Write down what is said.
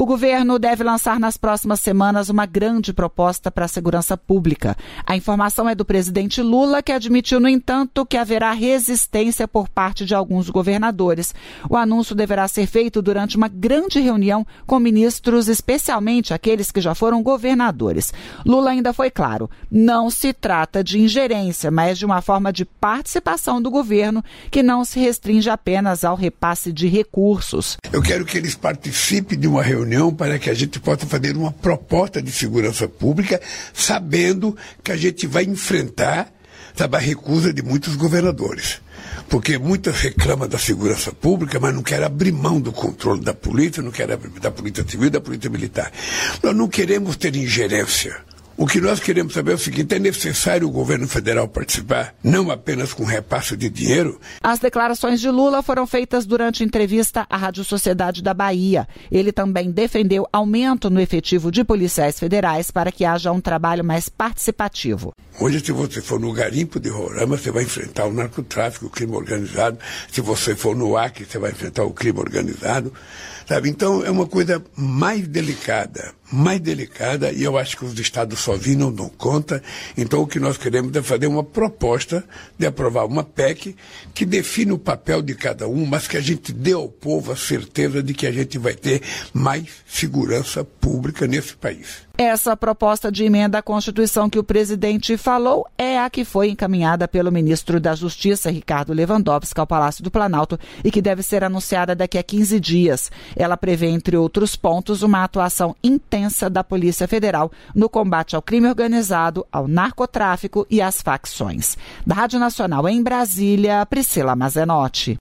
O governo deve lançar nas próximas semanas uma grande proposta para a segurança pública. A informação é do presidente Lula, que admitiu, no entanto, que haverá resistência por parte de alguns governadores. O anúncio deverá ser feito durante uma grande reunião com ministros, especialmente aqueles que já foram governadores. Lula ainda foi claro, não se trata de ingerência, mas de uma forma de participação do governo que não se restringe apenas ao repasse de recursos. Eu quero que eles participem de uma reunião para que a gente possa fazer uma proposta de segurança pública, sabendo que a gente vai enfrentar, sabe, a recusa de muitos governadores. Porque muitos reclamam da segurança pública, mas não querem abrir mão do controle da polícia, não querem abrir da polícia civil e da polícia militar. Nós não queremos ter ingerência. O que nós queremos saber é o seguinte: é necessário o governo federal participar, não apenas com repasse de dinheiro. As declarações de Lula foram feitas durante entrevista à Rádio Sociedade da Bahia. Ele também defendeu aumento no efetivo de policiais federais para que haja um trabalho mais participativo. Hoje, se você for no garimpo de Roraima, você vai enfrentar o narcotráfico, o crime organizado. Se você for no Acre, você vai enfrentar o crime organizado. Sabe? Então, é uma coisa mais delicada, e eu acho que os estados sozinhos não dão conta. Então, o que nós queremos é fazer uma proposta de aprovar uma PEC que define o papel de cada um, mas que a gente dê ao povo a certeza de que a gente vai ter mais segurança pública nesse país. Essa proposta de emenda à Constituição que o presidente falou é a que foi encaminhada pelo ministro da Justiça, Ricardo Lewandowski, ao Palácio do Planalto e que deve ser anunciada daqui a 15 dias. Ela prevê, entre outros pontos, uma atuação intensa da Polícia Federal no combate ao crime organizado, ao narcotráfico e às facções. Da Rádio Nacional em Brasília, Priscila Mazenotti.